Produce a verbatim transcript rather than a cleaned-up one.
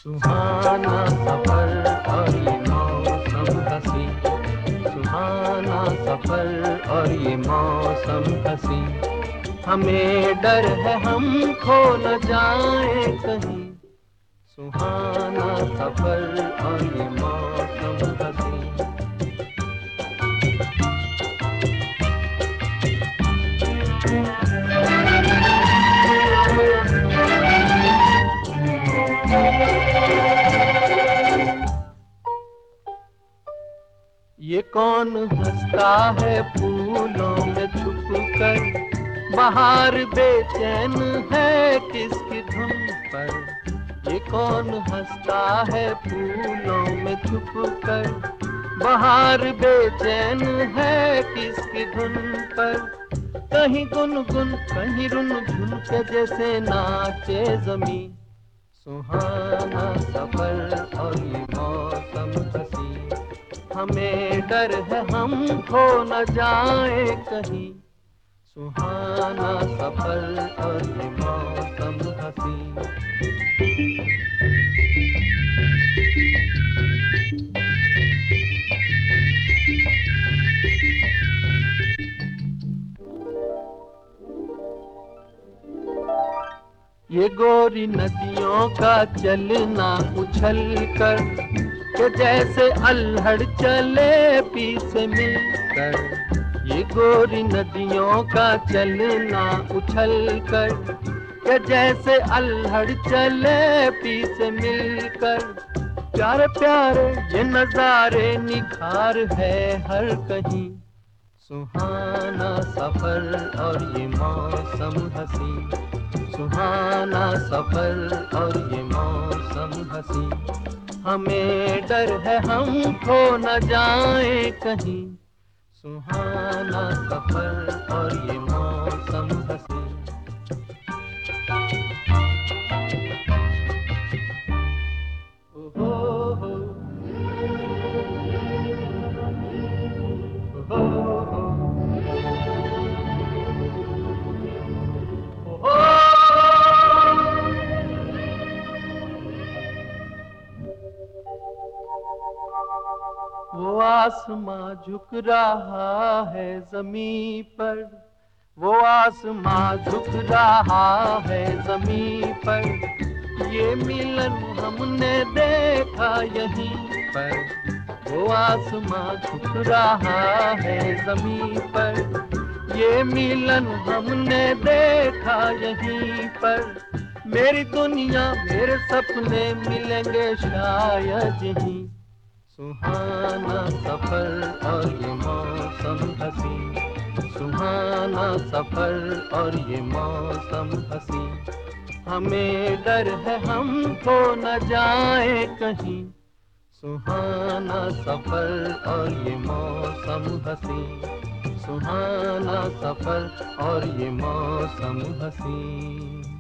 सुहाना सफर और ये मौसम हसी, सुहाना सफर और ये मौसम हसी। हमें डर है हम खो न जाए कहीं, सुहाना सफर और ये मौसम हसी। ये कौन हंसता है फूलों में छुप कर, बाहर बेचैन है किसकी धुन पर। ये कौन हंसता है फूलों में छुप कर, बाहर बेचैन है किसकी धुन पर। कहीं गुनगुन कहीं रुनझुन के जैसे नाचे ज़मीं, सुहाना सफर और ये मौसम हसी। हमें डर है हम खो न जाए कहीं, सुहाना सफर और ये मौसम हसी। ये गोरी नदियों का चलना उछल कर, के जैसे अल्हड़ चले पीछे मिलकर। ये गोरी नदियों का चलना उछल कर, के जैसे अल्हड़ चले पीछे मिलकर। प्यारे प्यारे ये नजारे निखार है हर कहीं, सुहाना सफर और ये मौसम हसी। सुहाना सफर और ये मौसम हसी। हमें डर है हम खो न जाए कहीं, सुहाना सफर और ये मौसम हसी। ओहो हो, ओहो हो, ओहो। वो आसमां झुक रहा है ज़मीं पर, वो आसमां झुक रहा है ज़मीं पर। ये मिलन हमने देखा यहीं पर, वो आसमां झुक रहा है ज़मीं पर। ये मिलन हमने देखा यहीं पर। मेरी दुनिया मेरे सपने मिलेंगे शायद यहीं, सुहाना सफर और ये मौसम हसी। सुहाना सफर और ये मौसम हसी। हमें डर है हम खो न जाए कहीं, सुहाना सफर और ये मौसम हसी। सुहाना सफर और ये मौसम हसी।